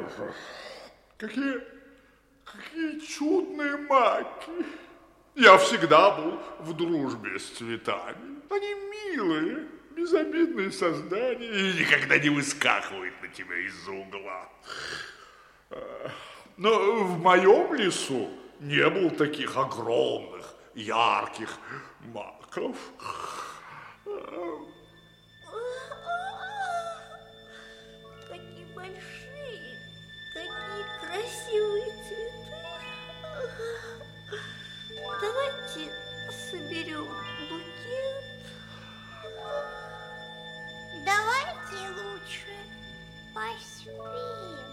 Какие чудные маки. Я всегда был в дружбе с цветами. Они милые, безобидные создания и никогда не выскакивают на тебя из-за угла. Но в моем лесу не было таких огромных, ярких маков. Какие большие, какие красивые цветы. Давайте соберем букет. Давайте лучше поспим.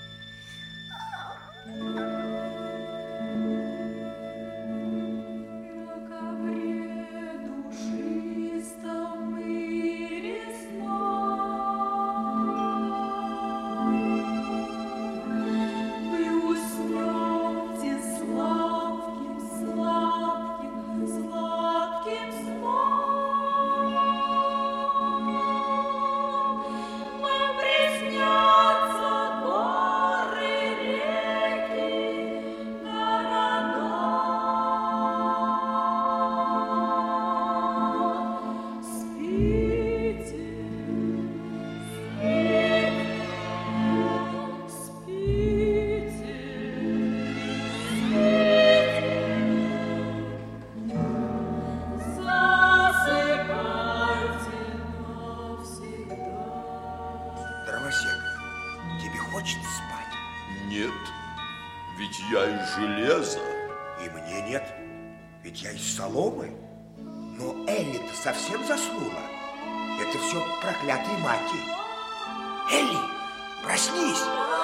Дровосек, тебе хочется спать? Нет, ведь я из железа. И мне нет, ведь я из соломы. Но Элли-то совсем заснула. Это все проклятые маки. Элли, проснись!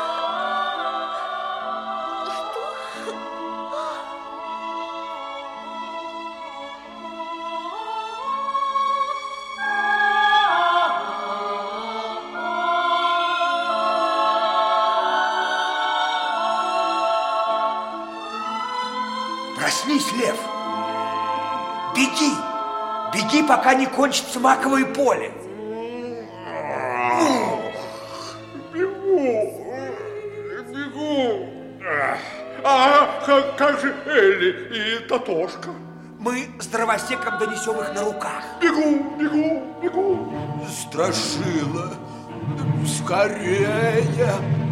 Проснись, лев! Беги! Беги, пока не кончится маковое поле! Бегу. А как же Элли и Татошка? Мы с дровосеком донесем их на руках. Бегу. Страшила, скорее!